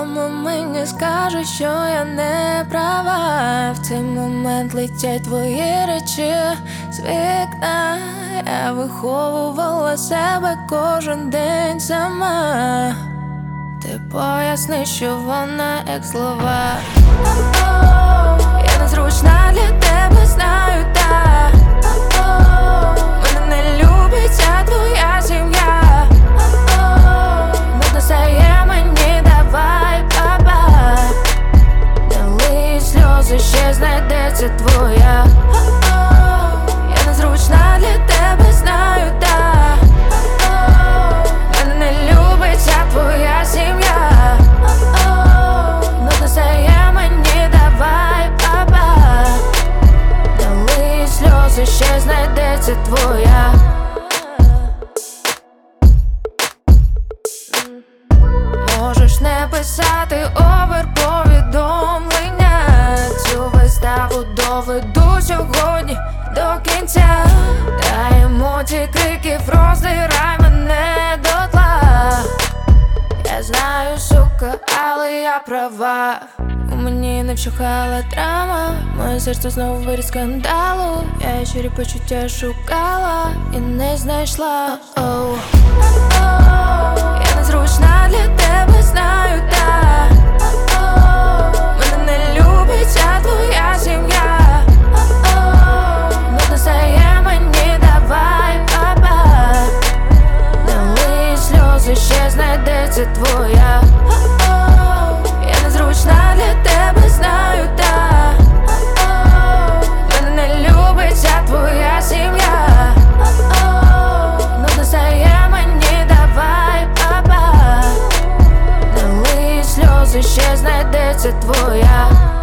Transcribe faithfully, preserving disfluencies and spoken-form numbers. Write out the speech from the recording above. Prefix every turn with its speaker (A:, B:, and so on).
A: мама мені скаже, що я не права. В цей момент летять твої речі з вікна. Я виховувала себе кожен день сама. Ти поясни, що вона як слова. Я незручна для тебе, знаю, так. Мене не любить ця твоя сім'я. Нудно стає мені, давай, папа. Не лий сльози, ще знайдеться твоя. Я незручна для тебе, знаю, так. Мене не любить ця твоя сім'я. Нудно стає мені, давай, папа. Не лий сльози, ще знайдеться твоя. Можеш не писати оверповідомлення. Цю виставу доведу сьогодні до кінця. Та емоції, криків роздирай мене дотла. Я знаю, сука, але я права. У мені не вщухала драма. Моє серце знову виріс скандалу. Я щирі почуття шукала і не знайшла. Оу. Я незручна для тебе, знаю, так. Мене не любить ця твоя сім'я. Нудно стає мені, давай, папа. Не лий сльози, ще знайдеться твоя. Я незручна для тебе, знаю, так. Мене не любить ця твоя сім'я. Нудно стає мені, давай, папа. Не лий сльози, ще знайдеться твоя.